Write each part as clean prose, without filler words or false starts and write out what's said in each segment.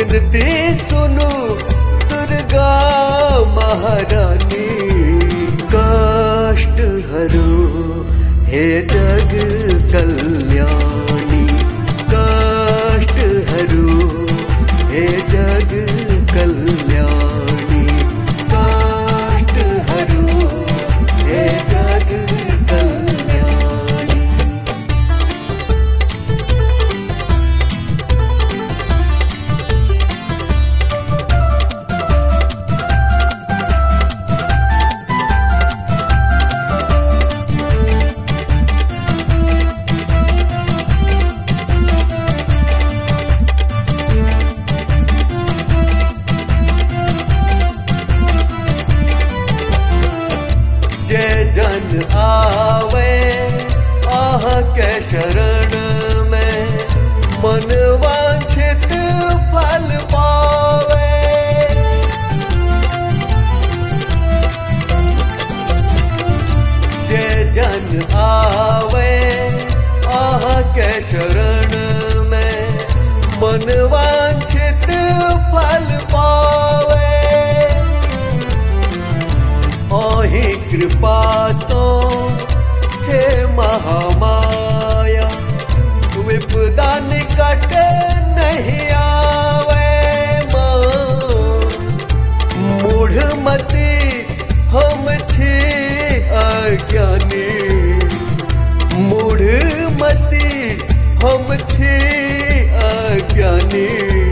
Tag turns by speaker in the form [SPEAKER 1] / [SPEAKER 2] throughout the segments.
[SPEAKER 1] विनती सुनो दुर्गा महारानी, कष्ट हरो हे जग कल्याणी, कष्ट हरो हे जग कल्याणी, कष्ट हरो हे जग कल्याणी। जय जन आवे आह के शरण में, मन वांछित फल पावे। जय जन आवे आह के शरण में, मन वांछित फल पावे। ओहि कृपा सो हे महामाया, विपदा निकट नहीं आवे। मूढ़ मति हम छी अज्ञानी, मूढ़ मति हम छी अज्ञानी,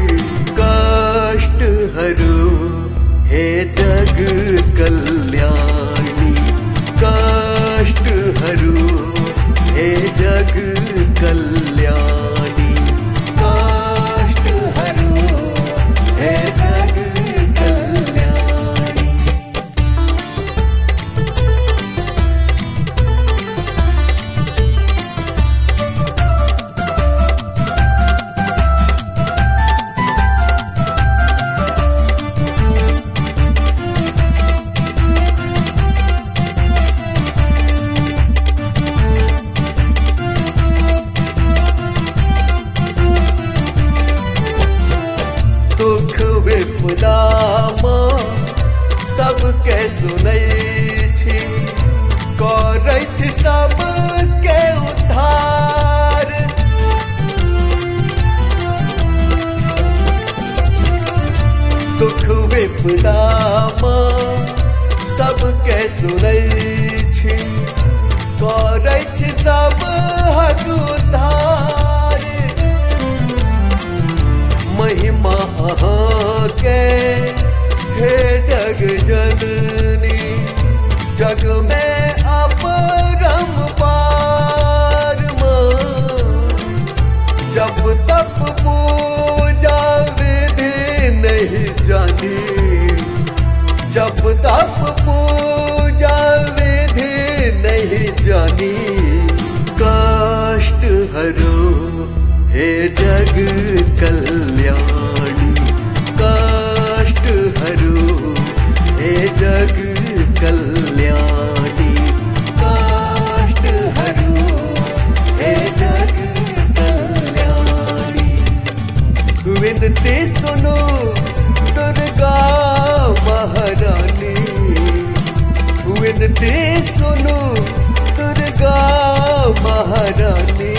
[SPEAKER 1] कष्ट हरो हे जग कल्याणी, कष्ट हरो हे जग कल्याणी, कष्ट हरो हे जग कल्याणी। दुख विपदा सबके सुनै छी, करै छी सबके उद्धार। दुख विपदा सबके सुनै छी, करै छी सबहक उद्धार। महिमा अहाँके हे जग जननी, जग में अपरम पार। जब तप पूजा विधि नहीं जानी, जब तप पूजा विधि नहीं जानी, कष्ट हरो हे जग कल्याणी, कष्ट हरो हे जग कल्याणी, कष्ट हरो हे जग कल्याणी। विनती सुनो दुर्गा महारानी, विनती सुनो दुर्गा महारानी,